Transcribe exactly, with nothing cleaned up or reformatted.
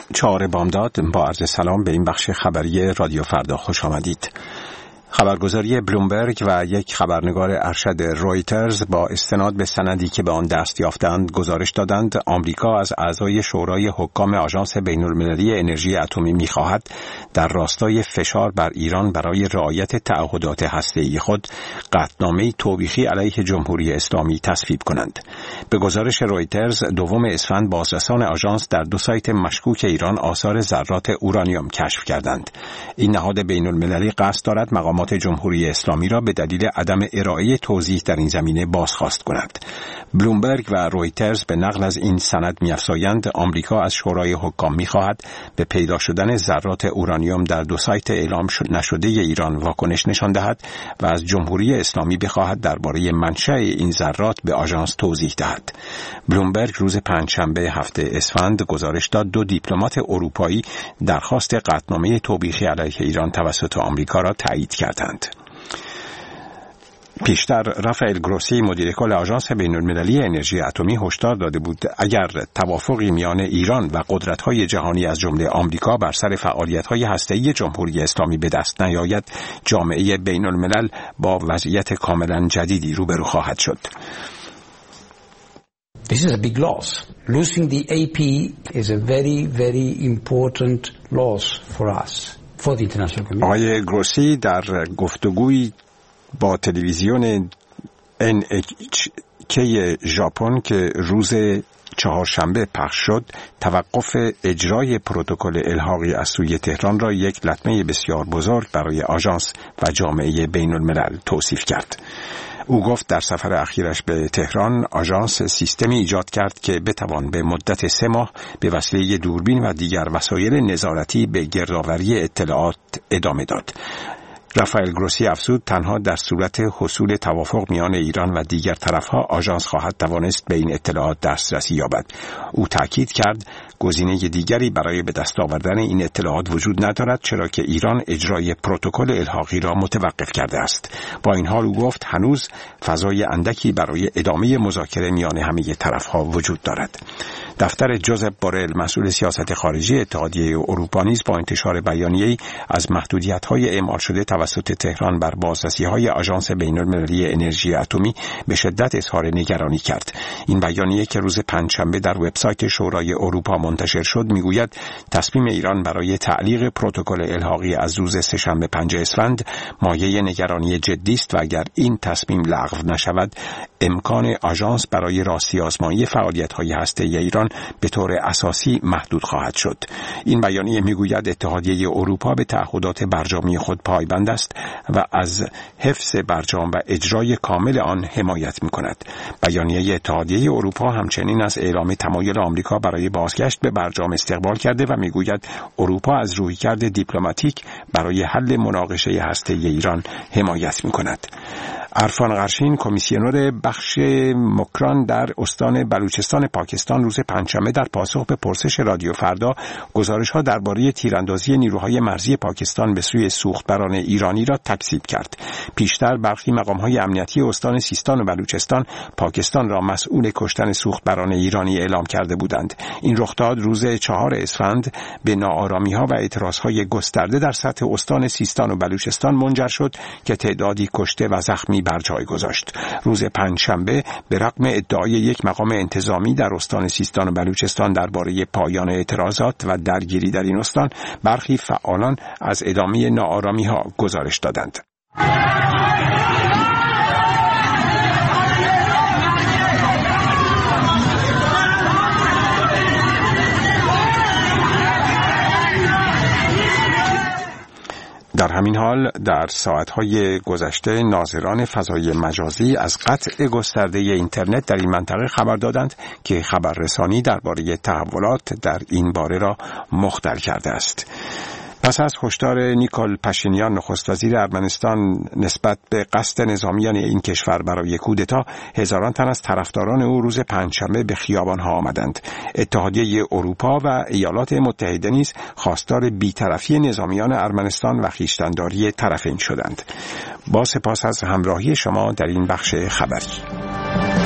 چهار بامداد، با عرض سلام به این بخش خبری رادیو فردا خوش آمدید. خبرگزاری بلومبرگ و یک خبرنگار ارشد رویترز با استناد به سندی که به آن دست یافتند گزارش دادند آمریکا از اعضای شورای حکام آژانس بین‌المللی انرژی اتمی می‌خواهد در راستای فشار بر ایران برای رعایت تعهدات هسته‌ای خود قطعنامه‌ای توبیخی علیه جمهوری اسلامی تصویب کنند. به گزارش رویترز دوم اسفند بازرسان آژانس در دو سایت مشکوک ایران آثار ذرات اورانیوم کشف کردند. این نهاد بین‌المللی قصد دارد مقامات جمهوری اسلامی را به دلیل عدم ارائه توضیح در این زمینه بازخواست کند. بلومبرگ و رویترز به نقل از این سند می‌افزایند آمریکا از شورای حکام می‌خواهد به پیدا شدن ذرات اورانیوم در دو سایت اعلام نشده ایران واکنش نشان دهد و از جمهوری اسلامی بخواهد درباره منشأ این ذرات به آژانس توضیح دهد. بلومبرگ روز پنجشنبه هفته اسفند گزارش داد دو دیپلمات اروپایی درخواست قطعنامه توبیخی علیه ایران توسط آمریکا را تایید کردند. پیشتر رافائل گروسی مدیر کل آژانس بین‌المللی انرژی اتمی هشدار داده بود اگر توافقی میان ایران و قدرت‌های جهانی از جمله آمریکا بر سر فعالیت‌های هسته‌ای جمهوری اسلامی به دست نیاید، جامعه بین‌الملل با وضعیت کاملاً جدیدی روبرو خواهد شد. This is a big loss. Losing the A P is a very very important loss for us. آقای گروسی در گفتگوی با تلویزیون ان اچ کی ژاپن که روز چهارشنبه پخش شد، توقف اجرای پروتکل الحاقی از سوی تهران را یک لطمه بسیار بزرگ برای آژانس و جامعه بین الملل توصیف کرد. او گفت در سفر اخیرش به تهران آژانس سیستمی ایجاد کرد که بتوان به مدت سه ماه به وسیله دوربین و دیگر وسایل نظارتی به گردآوری اطلاعات ادامه داد. رافائل گروسی افزود تنها در صورت حصول توافق میان ایران و دیگر طرفها آژانس خواهد توانست به این اطلاعات دسترسی یابد. او تاکید کرد گزینه دیگری برای به دست آوردن این اطلاعات وجود ندارد، چرا که ایران اجرای پروتکل الحاقی را متوقف کرده است. با این حال او گفت هنوز فضای اندکی برای ادامه مذاکره میان همه طرفها وجود دارد. دفتر جوزپ بورل مسئول سیاست خارجی اتحادیه اروپا نیز با انتشار بیانیه‌ای از محدودیت‌های اعمال شده توسط تهران بر بازرسی‌های آژانس بین‌المللی انرژی اتمی به شدت اظهار نگرانی کرد. این بیانیه که روز پنجشنبه در وبسایت شورای اروپا منتشر شد میگوید تصمیم ایران برای تعلیق پروتکل الحاقی از روز سه‌شنبه پنجم اسفند مایه نگرانی جدی است و اگر این تصمیم لغو نشود امکان آژانس برای راستی آزمایی فعالیت‌های هسته‌ای ایران به طور اساسی محدود خواهد شد. این بیانیه میگوید اتحادیه اروپا به تعهدات برجامی خود پایبند است و از حفظ برجام و اجرای کامل آن حمایت می‌کند. بیانیه اتحادیه اروپا همچنین از اعلام تمایل آمریکا برای بازگشت به برجام استقبال کرده و میگوید اروپا از رویکرد دیپلماتیک برای حل مناقشه هسته‌ای ایران حمایت می‌کند. عرفان قرشین کمیسیونر بخش مکران در استان بلوچستان پاکستان روز پنجشنبه در پاسخ به پرسش رادیو فردا گزارش‌ها درباره تیراندازی نیروهای مرزی پاکستان به سوی سوختبران ایرانی را تکذیب کرد. پیشتر برخی مقام‌های امنیتی استان سیستان و بلوچستان پاکستان را مسئول کشتن سوختبران ایرانی اعلام کرده بودند. این رخداد روز چهار اسفند به ناآرامی‌ها و اعتراض‌های گسترده در سطح استان سیستان و بلوچستان منجر شد که تعدادی کشته و زخمی بر جای گذاشت. روز پنجشنبه به رغم ادعای یک مقام انتظامی در استان سیستان و بلوچستان درباره پایان اعتراضات و درگیری در این استان، برخی فعالان از ادامه ناآرامی‌ها گزارش دادند. در همین حال در ساعتهای گذشته ناظران فضای مجازی از قطع گسترده اینترنت در این منطقه خبر دادند که خبررسانی درباره تحولات در این باره را مخدر کرده است. پس از هشدار نیکول پاشینیان نخست وزیر ارمنستان نسبت به قصد نظامیان این کشور برای کودتا، هزاران تن از طرفداران او روز پنجشنبه به خیابان‌ها آمدند. اتحادیه اروپا و ایالات متحده نیز خواستار بی‌طرفی نظامیان ارمنستان و خویشتن‌داری طرفین شدند. با سپاس از همراهی شما در این بخش خبری.